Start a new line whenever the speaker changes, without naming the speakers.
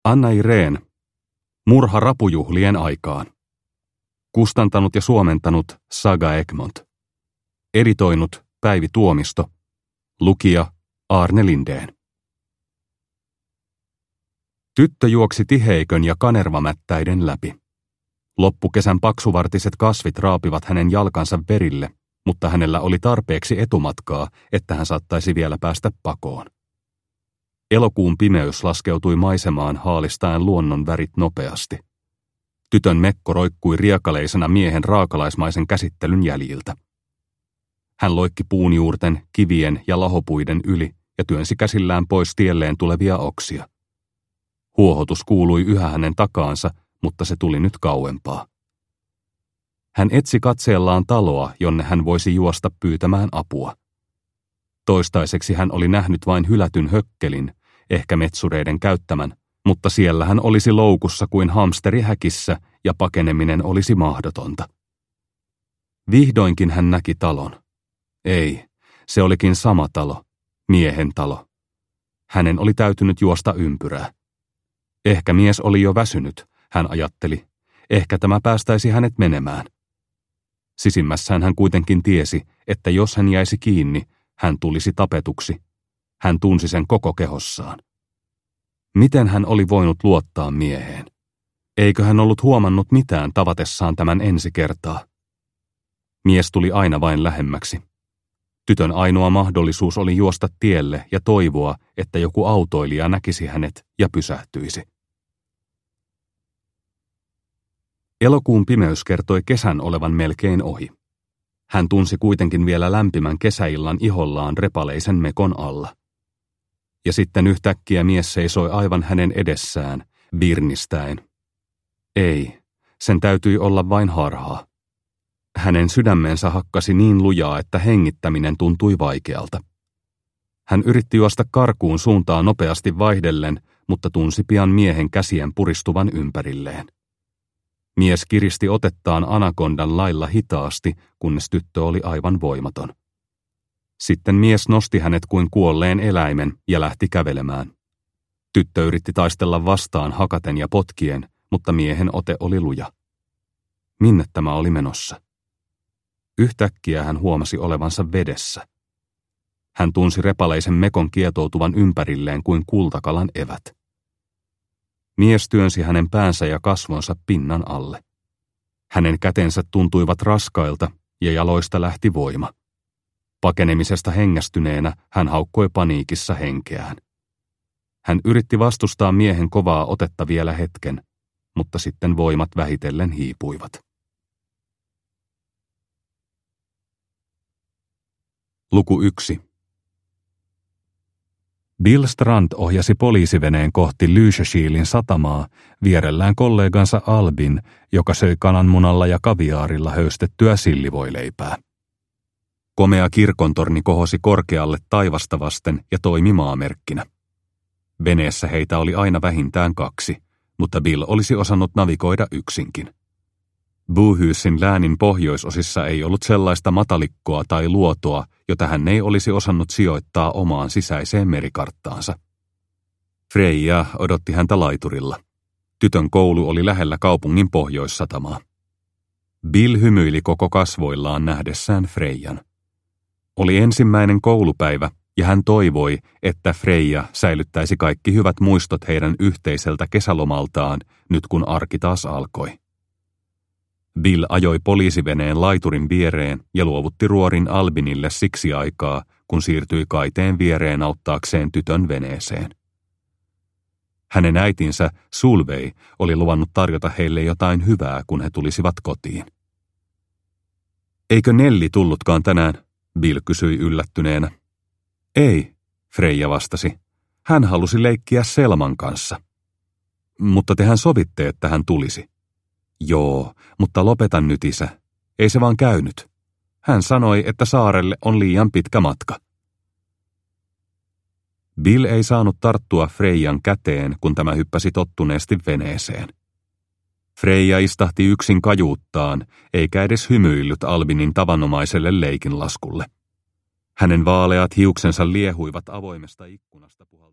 Anna Irene. Murha rapujuhlien aikaan. Kustantanut ja suomentanut Saga Egmont. Editoinut Päivi Tuomisto. Lukija Arne Lindén. Tyttö juoksi tiheikön ja kanervamättäiden läpi. Loppukesän paksuvartiset kasvit raapivat hänen jalkansa verille, mutta hänellä oli tarpeeksi etumatkaa, että hän saattaisi vielä päästä pakoon. Elokuun pimeys laskeutui maisemaan haalistaen luonnon värit nopeasti. Tytön mekko roikkui riekaleisena miehen raakalaismaisen käsittelyn jäljiltä. Hän loikki puunjuurten, kivien ja lahopuiden yli ja työnsi käsillään pois tielleen tulevia oksia. Huohotus kuului yhä hänen takaansa, mutta se tuli nyt kauempaa. Hän etsi katseellaan taloa, jonne hän voisi juosta pyytämään apua. Toistaiseksi hän oli nähnyt vain hylätyn hökkelin, ehkä metsureiden käyttämän, mutta siellä hän olisi loukussa kuin hamsteri häkissä ja pakeneminen olisi mahdotonta. Vihdoinkin hän näki talon. Ei, se olikin sama talo, miehen talo. Hänen oli täytynyt juosta ympyrää. Ehkä mies oli jo väsynyt, hän ajatteli. Ehkä tämä päästäisi hänet menemään. Sisimmässään hän kuitenkin tiesi, että jos hän jäisi kiinni, hän tulisi tapetuksi. Hän tunsi sen koko kehossaan. Miten hän oli voinut luottaa mieheen? Eikö hän ollut huomannut mitään tavatessaan tämän ensi kertaa? Mies tuli aina vain lähemmäksi. Tytön ainoa mahdollisuus oli juosta tielle ja toivoa, että joku autoilija näkisi hänet ja pysähtyisi. Elokuun pimeys kertoi kesän olevan melkein ohi. Hän tunsi kuitenkin vielä lämpimän kesäillan ihollaan repaleisen mekon alla. Ja sitten yhtäkkiä mies seisoi aivan hänen edessään, virnistäen. Ei, sen täytyi olla vain harhaa. Hänen sydämensä hakkasi niin lujaa, että hengittäminen tuntui vaikealta. Hän yritti juosta karkuun suuntaan nopeasti vaihdellen, mutta tunsi pian miehen käsien puristuvan ympärilleen. Mies kiristi otettaan anakondan lailla hitaasti, kunnes tyttö oli aivan voimaton. Sitten mies nosti hänet kuin kuolleen eläimen ja lähti kävelemään. Tyttö yritti taistella vastaan hakaten ja potkien, mutta miehen ote oli luja. Minne tämä oli menossa? Yhtäkkiä hän huomasi olevansa vedessä. Hän tunsi repaleisen mekon kietoutuvan ympärilleen kuin kultakalan evät. Mies työnsi hänen päänsä ja kasvonsa pinnan alle. Hänen kätensä tuntuivat raskailta ja jaloista lähti voima. Pakenemisesta hengästyneenä hän haukkoi paniikissa henkeään. Hän yritti vastustaa miehen kovaa otetta vielä hetken, mutta sitten voimat vähitellen hiipuivat. Luku 1. Bill Strand ohjasi poliisiveneen kohti Lysekilin satamaa vierellään kollegansa Albin, joka söi kananmunalla ja kaviaarilla höystettyä sillivoileipää. Komea kirkontorni kohosi korkealle taivasta vasten ja toimi maamerkkinä. Veneessä heitä oli aina vähintään 2, mutta Bill olisi osannut navigoida yksinkin. Boohoosin läänin pohjoisosissa ei ollut sellaista matalikkoa tai luotoa, jota hän ei olisi osannut sijoittaa omaan sisäiseen merikarttaansa. Freija odotti häntä laiturilla. Tytön koulu oli lähellä kaupungin pohjoissatamaa. Bill hymyili koko kasvoillaan nähdessään Freijan. Oli ensimmäinen koulupäivä, ja hän toivoi, että Freija säilyttäisi kaikki hyvät muistot heidän yhteiseltä kesälomaltaan, nyt kun arki taas alkoi. Bill ajoi poliisiveneen laiturin viereen ja luovutti ruorin Albinille siksi aikaa, kun siirtyi kaiteen viereen auttaakseen tytön veneeseen. Hänen äitinsä, Sulvei, oli luvannut tarjota heille jotain hyvää, kun he tulisivat kotiin. Eikö Nelli tullutkaan tänään? Bill kysyi yllättyneenä. Ei, Freija vastasi. Hän halusi leikkiä Selman kanssa. Mutta tehän sovitte, että hän tulisi. Joo, mutta lopeta nyt, isä. Ei se vaan käynyt. Hän sanoi, että saarelle on liian pitkä matka. Bill ei saanut tarttua Freijan käteen, kun tämä hyppäsi tottuneesti veneeseen. Freija istahti yksin kajuuttaan, eikä edes hymyillyt Albinin tavanomaiselle leikinlaskulle. Hänen vaaleat hiuksensa liehuivat avoimesta ikkunasta puhaltaen.